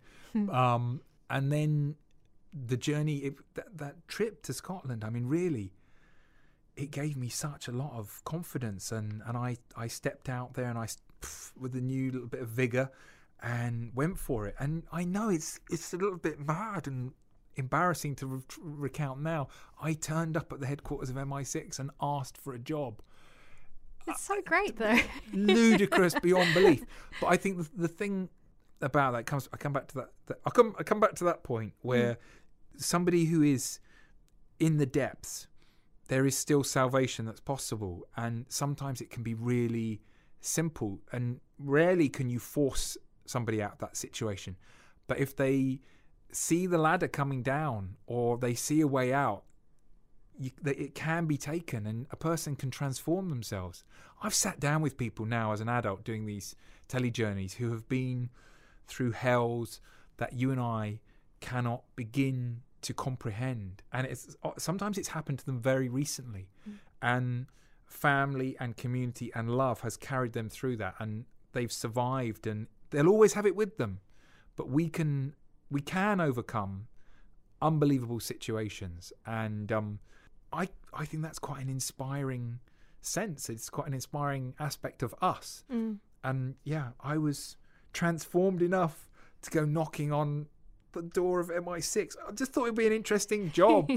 And then the journey, that trip to Scotland, I mean, really, it gave me such a lot of confidence. And I stepped out there and with a new little bit of vigour, and went for it. And I know it's a little bit mad and embarrassing to recount now. I turned up at the headquarters of MI6 and asked for a job. It's so great, though. Ludicrous beyond belief. But I think the thing about that I come back to that point where somebody who is in the depths, there is still salvation that's possible, and sometimes it can be really simple, and rarely can you force somebody out of that situation. But if they see the ladder coming down or they see a way out, it can be taken and a person can transform themselves. I've sat down with people now as an adult doing these telejourneys who have been through hells that you and I cannot begin to comprehend. And sometimes it's happened to them very recently. And family and community and love has carried them through that, and they've survived, and they'll always have it with them. But we can overcome unbelievable situations, and I think that's quite an inspiring sense. It's quite an inspiring aspect of us. And yeah, I was transformed enough to go knocking on the door of MI6. I just thought it'd be an interesting job.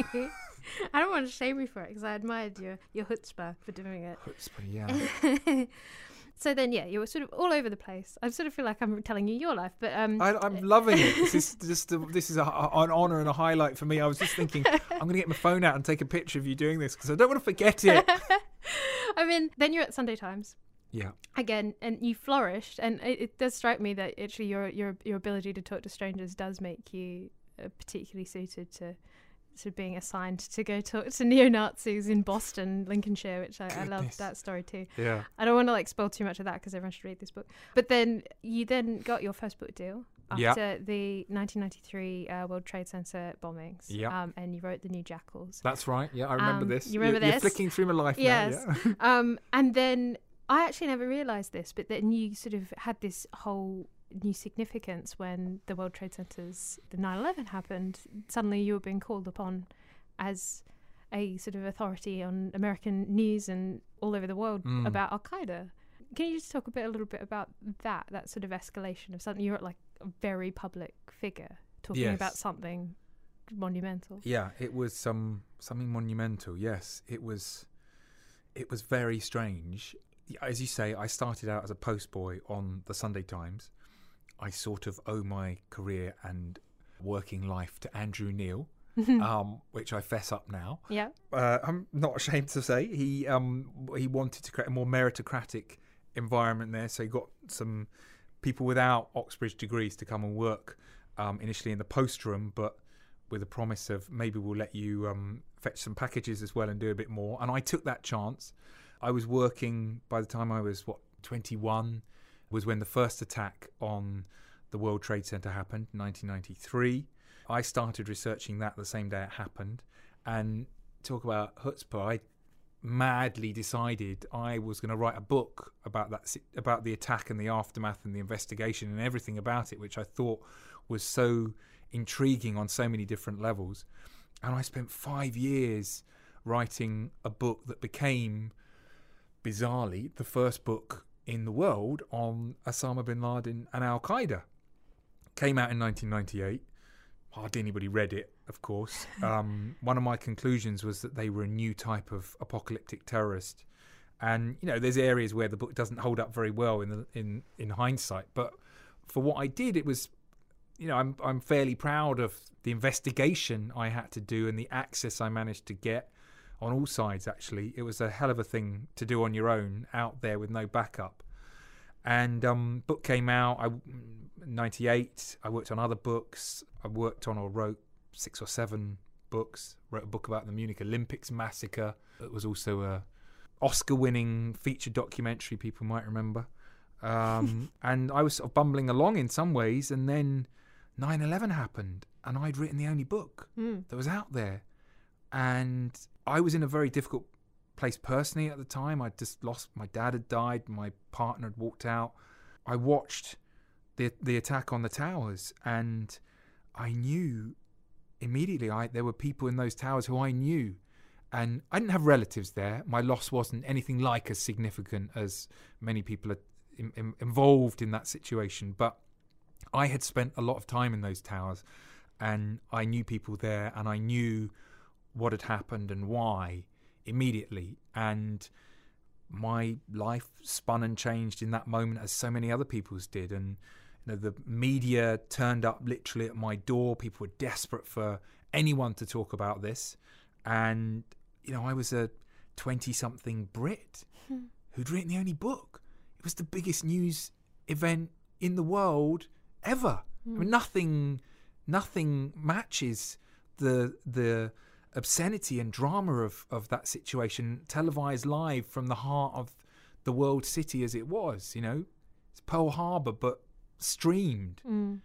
I don't want to shame you for it because I admired your chutzpah for doing it. Chutzpah, yeah. So then, yeah, you were sort of all over the place. I sort of feel like I'm telling you your life, but I'm loving it. This is an honour and a highlight for me. I was just thinking, I'm going to get my phone out and take a picture of you doing this because I don't want to forget it. I mean, then you're at Sunday Times. Yeah. Again, and you flourished, and it does strike me that actually your ability to talk to strangers does make you particularly suited to being assigned to go talk to neo-Nazis in Boston, Lincolnshire, which I love that story too. Yeah. I don't want to spoil too much of that because everyone should read this book. But then you got your first book deal after the 1993 World Trade Center bombings. Yeah. And you wrote The New Jackals. That's right. Yeah, I remember this. You remember this? You're flicking through my life now. Yes. Yeah. And then I actually never realised this, but then you sort of had this whole new significance when the World Trade Centers, the 9/11 happened. Suddenly you were being called upon as a sort of authority on American news and all over the world about Al-Qaeda. Can you just talk a little bit about that sort of escalation of something? You're like a very public figure talking about something monumental. Yeah, it was something monumental. Yes, it was very strange. As you say, I started out as a postboy on the Sunday Times. I sort of owe my career and working life to Andrew Neil, which I fess up now. Yeah, I'm not ashamed to say he wanted to create a more meritocratic environment there, so he got some people without Oxbridge degrees to come and work initially in the post room, but with a promise of maybe we'll let you fetch some packages as well and do a bit more. And I took that chance. I was working by the time I was 21. Was when the first attack on the World Trade Center happened, 1993. I started researching that the same day it happened. And talk about chutzpah, I madly decided I was going to write a book about the attack and the aftermath and the investigation and everything about it, which I thought was so intriguing on so many different levels. And I spent 5 years writing a book that became, bizarrely, the first book in the world on Osama bin Laden and Al-Qaeda. Came out in 1998. Hardly anybody read it, of course. One of my conclusions was that they were a new type of apocalyptic terrorist. And, there's areas where the book doesn't hold up very well in hindsight. But for what I did, it was, I'm fairly proud of the investigation I had to do and the access I managed to get on all sides, actually. It was a hell of a thing to do on your own, out there with no backup. And book came out in 98. I worked on other books. I worked on or wrote 6 or 7 books. Wrote a book about the Munich Olympics massacre. It was also a Oscar-winning feature documentary, people might remember. And I was sort of bumbling along in some ways, and then 9/11 happened, and I'd written the only book that was out there. And I was in a very difficult place personally at the time. I'd just lost, my dad had died, my partner had walked out. I watched the attack on the towers, and I knew immediately there were people in those towers who I knew. And I didn't have relatives there. My loss wasn't anything like as significant as many people are involved in that situation. But I had spent a lot of time in those towers, and I knew people there, and I knew what had happened and why immediately. And my life spun and changed in that moment, as so many other people's did. And the media turned up literally at my door. People were desperate for anyone to talk about this. And I was a 20-something Brit who'd written the only book. It was the biggest news event in the world ever. I mean, nothing nothing matches the obscenity and drama of that situation, televised live from the heart of the world city as it was. You know, it's Pearl Harbor, but streamed.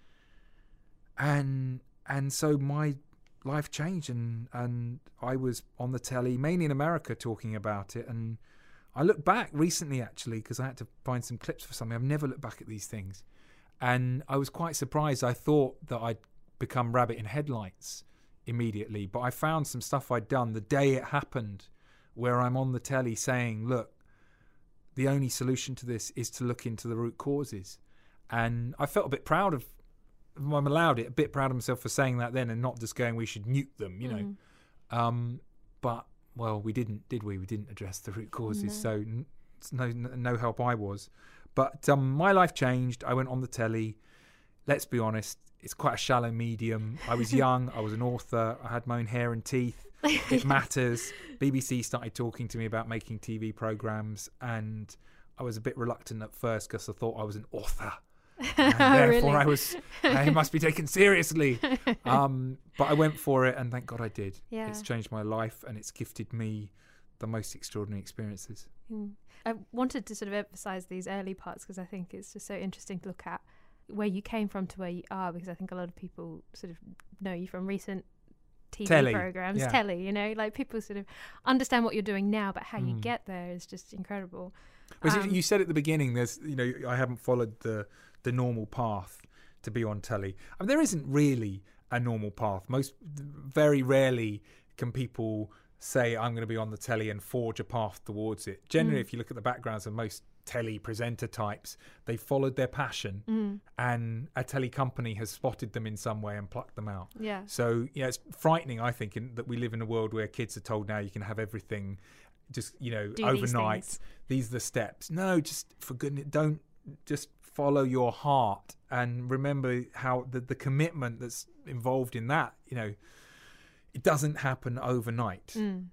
And so my life changed, and I was on the telly, mainly in America, talking about it. And I looked back recently, actually, because I had to find some clips for something. I've never looked back at these things. And I was quite surprised. I thought that I'd become rabbit in headlights immediately, but I found some stuff I'd done the day it happened, where I'm on the telly saying, look, the only solution to this is to look into the root causes. And I felt a bit proud of, I'm allowed it, a bit proud of myself for saying that then, and not just going, we should nuke them, you know. But, well, we didn't, did we? We didn't address the root causes, so it's no help I was. But my life changed. I went on the telly. Let's be honest, it's quite a shallow medium. I was young. I was an author. I had my own hair and teeth. It matters. BBC started talking to me about making TV programmes, and I was a bit reluctant at first because I thought I was an author. And therefore really? I must be taken seriously. But I went for it, and thank God I did. Yeah. It's changed my life, and it's gifted me the most extraordinary experiences. I wanted to sort of emphasise these early parts because I think it's just so interesting to look at where you came from to where you are, because I think a lot of people sort of know you from recent TV programs, telly, you know, like people sort of understand what you're doing now, but how you get there is just incredible. You said at the beginning, there's, you know, I haven't followed the normal path to be on telly. I mean, there isn't really a normal path. Very rarely can people say, I'm going to be on the telly and forge a path towards it. Generally, if you look at the backgrounds of most telly presenter types, they followed their passion and a telly company has spotted them in some way and plucked them out. Yeah. So, yeah, it's frightening, I think, that we live in a world where kids are told now you can have everything just, you know, overnight. These are the steps. No, just for goodness, don't just follow your heart and remember how the commitment that's involved in that, you know, it doesn't happen overnight.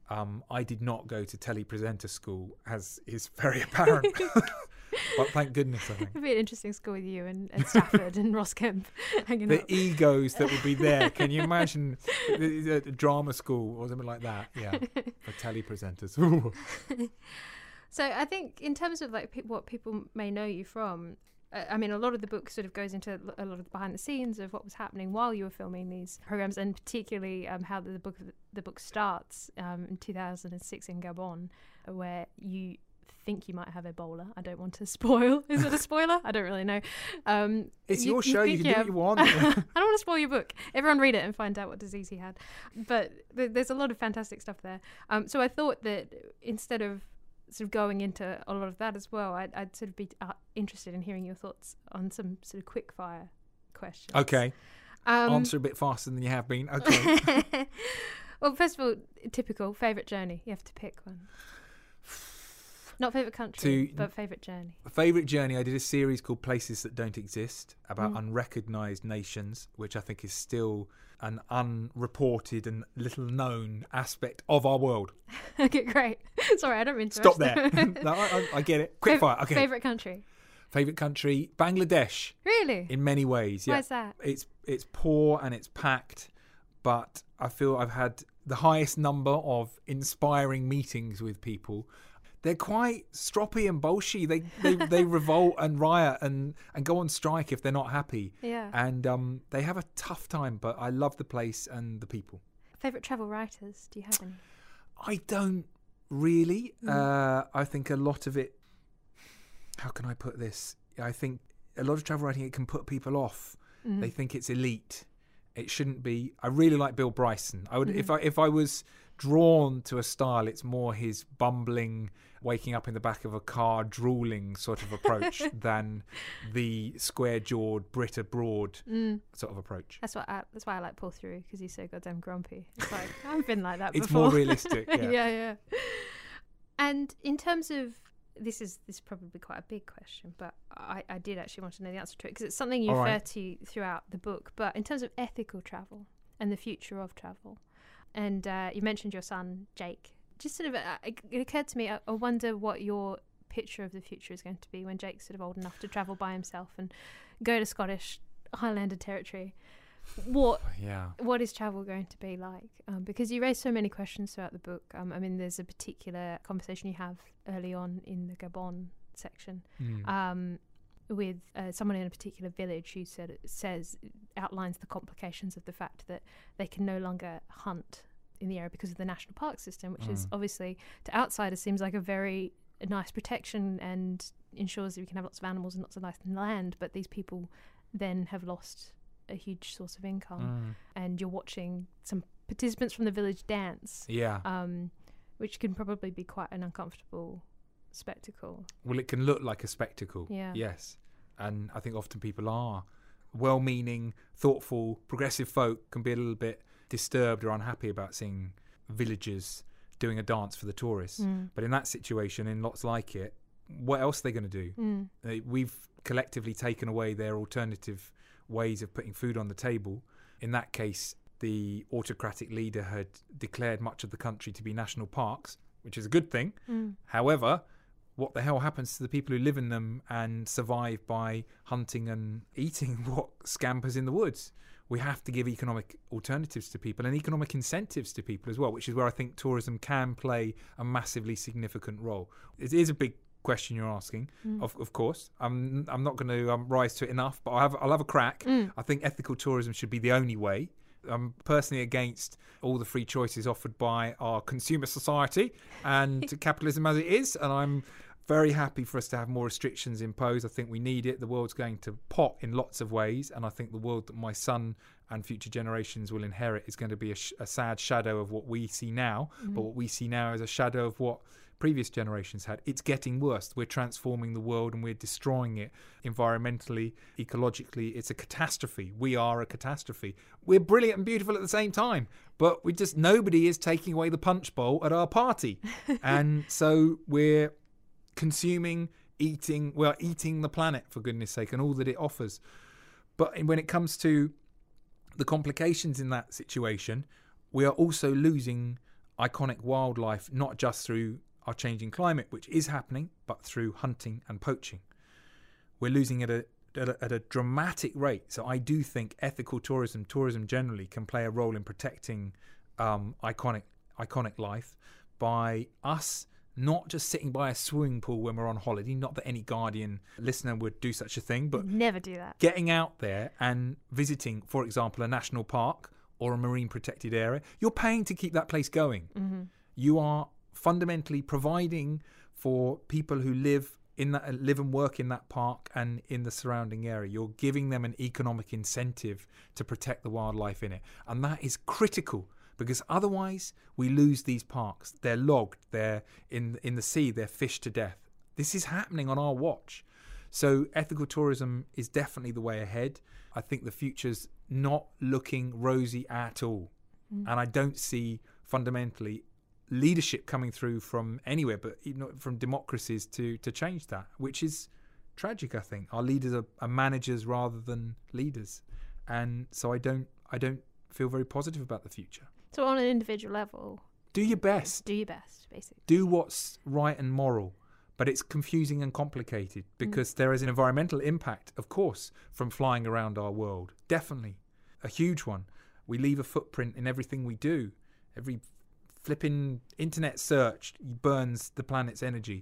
I did not go to telepresenter school, as is very apparent. But thank goodness, I think. It'd be an interesting school with you and Stafford and Ross Kemp hanging out. The egos that would be there. Can you imagine the drama school or something like that? Yeah, for telepresenters. So I think in terms of like what people may know you from, I mean, a lot of the book sort of goes into a lot of the behind the scenes of what was happening while you were filming these programs, and particularly how the book starts in 2006 in Gabon, where you think you might have Ebola. I don't want to spoil. Is it a spoiler? I don't really know. It's your show. You can do what you want. I don't want to spoil your book. Everyone read it and find out what disease he had. But there's a lot of fantastic stuff there. So I thought that instead of sort of going into a lot of that as well, I'd sort of be interested in hearing your thoughts on some sort of quick fire questions. Okay. Answer a bit faster than you have been. Okay. Well, first of all, typical favourite journey. You have to pick one. Not favourite country, but favourite journey. Favourite journey, I did a series called Places That Don't Exist about unrecognised nations, which I think is still an unreported and little known aspect of our world. Okay, great. Sorry, I don't mean to stop there. No, I get it. Quick fire. Okay. Favourite country? Favourite country, Bangladesh. Really? In many ways, yeah. Why is that? It's poor and it's packed, but I feel I've had the highest number of inspiring meetings with people. They're quite stroppy and bolshy. They revolt and riot and go on strike if they're not happy. Yeah. And they have a tough time, but I love the place and the people. Favourite travel writers? Do you have any? I don't really. I think a lot of it, how can I put this? I think a lot of travel writing, it can put people off. They think it's elite. It shouldn't be. I really like Bill Bryson. I would if I was drawn to a style, it's more his bumbling, waking up in the back of a car, drooling sort of approach than the square-jawed Brit abroad sort of approach. That's why I like Paul Theroux, because he's so goddamn grumpy. It's like, I've been like that it's before. It's more realistic. Yeah. Yeah. And in terms of this is probably quite a big question, but I did actually want to know the answer to it, because it's something you refer to throughout the book. But in terms of ethical travel and the future of travel, and you mentioned your son, Jake. Just sort of, it occurred to me, I wonder what your picture of the future is going to be when Jake's sort of old enough to travel by himself and go to Scottish Highlander territory. what Yeah. what is travel going to be like? Because you raise so many questions throughout the book. I mean, there's a particular conversation you have early on in the Gabon section with someone in a particular village who outlines the complications of the fact that they can no longer hunt in the area because of the national park system, which is obviously to outsiders seems like a very nice protection and ensures that we can have lots of animals and lots of nice land. But these people then have lost a huge source of income, and you're watching some participants from the village dance, which can probably be quite an uncomfortable spectacle. Well, it can look like a spectacle, Yeah. yes, and I think often people are well-meaning, thoughtful, progressive folk can be a little bit disturbed or unhappy about seeing villagers doing a dance for the tourists. But in that situation, in lots like it, what else are they going to do? We've collectively taken away their alternative ways of putting food on the table. In that case, the autocratic leader had declared much of the country to be national parks, which is a good thing. However, what the hell happens to the people who live in them and survive by hunting and eating what scampers in the woods? We have to give economic alternatives to people and economic incentives to people as well, which is where I think tourism can play a massively significant role. It is a big question you're asking, of course. I'm not going to rise to it enough, but I'll have a crack. I think ethical tourism should be the only way. I'm personally against all the free choices offered by our consumer society and capitalism as it is, and I'm very happy for us to have more restrictions imposed. I think we need it. The world's going to pot in lots of ways, and I think the world that my son and future generations will inherit is going to be a sad shadow of what we see now, but what we see now is a shadow of what previous generations had. It's getting worse. We're transforming the world and we're destroying it environmentally, ecologically. It's a catastrophe. We are a catastrophe. We're brilliant and beautiful at the same time, but nobody is taking away the punch bowl at our party. And so we're consuming, eating the planet, for goodness sake, and all that it offers. But when it comes to the complications in that situation, we are also losing iconic wildlife, not just through our changing climate, which is happening, but through hunting and poaching. We're losing at a dramatic rate. So I do think ethical tourism generally, can play a role in protecting iconic life by us not just sitting by a swimming pool when we're on holiday. Not that any Guardian listener would do such a thing, but never do that. Getting out there and visiting, for example, a national park or a marine protected area. You're paying to keep that place going. You are fundamentally providing for people who live and work in that park and in the surrounding area. You're giving them an economic incentive to protect the wildlife in it, and that is critical, because otherwise we lose these parks. They're logged, they're in the sea, they're fished to death. This is happening on our watch. So ethical tourism is definitely the way ahead. I think the future's not looking rosy at all, and I don't see fundamentally leadership coming through from anywhere, but even from democracies to change that, which is tragic. I think our leaders are managers rather than leaders, and so I don't feel very positive about the future. So on an individual level, do your best. Do your best, basically. Do what's right and moral, but it's confusing and complicated because there is an environmental impact, of course, from flying around our world. Definitely a huge one. We leave a footprint in everything we do. Every flipping internet search burns the planet's energy.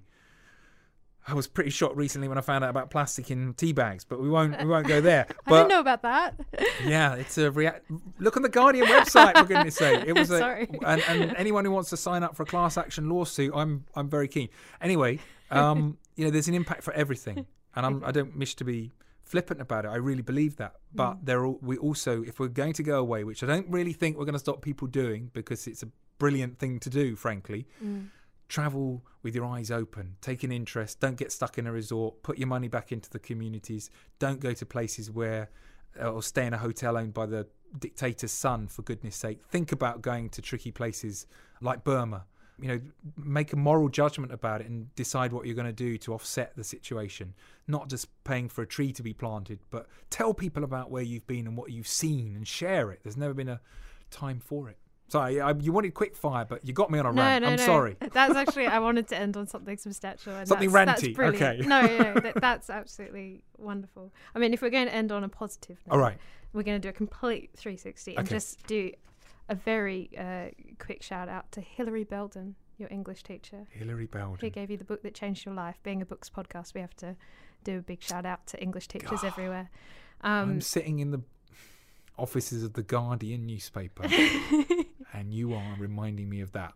I was pretty shocked recently when I found out about plastic in tea bags, but we won't go there. But I didn't know about that. Yeah, it's a look on the Guardian website, for goodness sake. It was Sorry. And anyone who wants to sign up for a class action lawsuit, I'm very keen. Anyway, there's an impact for everything, and I don't wish to be flippant about it. I really believe that. But we also, if we're going to go away, which I don't really think we're going to stop people doing because it's a brilliant thing to do, frankly. Travel with your eyes open, take an interest, don't get stuck in a resort, put your money back into the communities, don't go to places or stay in a hotel owned by the dictator's son, for goodness sake. Think about going to tricky places like Burma. Make a moral judgment about it and decide what you're going to do to offset the situation. Not just paying for a tree to be planted, but tell people about where you've been and what you've seen and share it. There's never been a time for it. Sorry, you wanted quick fire, but you got me on a rant. I'm no. sorry. That's actually, I wanted to end on something substantial. And Something that's ranty. brilliant. Okay. No, that's absolutely wonderful. I mean, if we're going to end on a positive note, All right. we're going to do a complete 360 and just do a very quick shout out to Hilary Belden, your English teacher. Hilary Belden. Who gave you the book that changed your life. Being a books podcast, we have to do a big shout out to English teachers everywhere. I'm sitting in the offices of the Guardian newspaper and you are reminding me of that.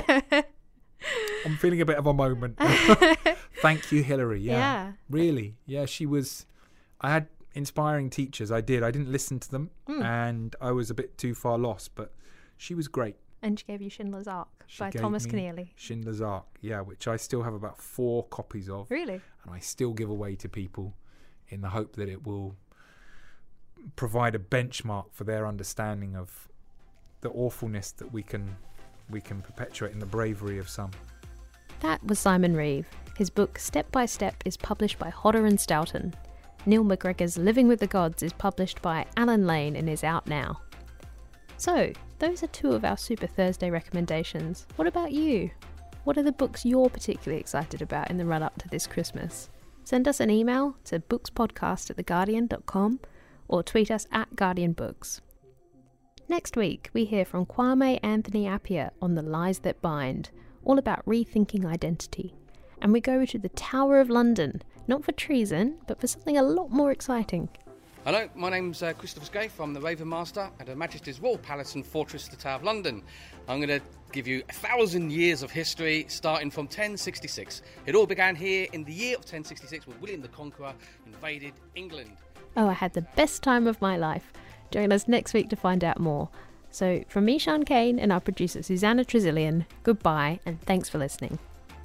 I'm feeling a bit of a moment. Thank you, Hilary. Yeah. Really. Yeah, I had inspiring teachers. I didn't listen to them and I was a bit too far lost, but she was great. And she gave you Schindler's Ark by Thomas Keneally. Schindler's Ark, yeah, which I still have about 4 copies of. Really? And I still give away to people in the hope that it will provide a benchmark for their understanding of the awfulness that we can perpetuate in the bravery of some. That was Simon Reeve. His book Step by Step is published by Hodder and Stoughton. Neil McGregor's Living with the Gods is published by Alan Lane and is out now. So, those are 2 of our Super Thursday recommendations. What about you? What are the books you're particularly excited about in the run-up to this Christmas? Send us an email to bookspodcast@theguardian.com or tweet us @GuardianBooks. Next week, we hear from Kwame Anthony Appiah on The Lies That Bind, all about rethinking identity. And we go to the Tower of London, not for treason, but for something a lot more exciting. Hello, my name's Christopher Scaife. I'm the Raven Master at Her Majesty's Royal Palace and Fortress, the Tower of London. I'm going to give you 1,000 years of history, starting from 1066. It all began here in the year of 1066 when William the Conqueror invaded England. Oh, I had the best time of my life. Join us next week to find out more. So, from me, Sean Kane, and our producer, Susanna Trizillian, goodbye and thanks for listening.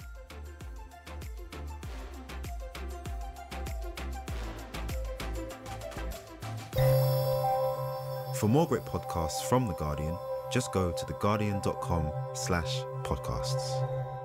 For more great podcasts from The Guardian, just go to theguardian.com/podcasts.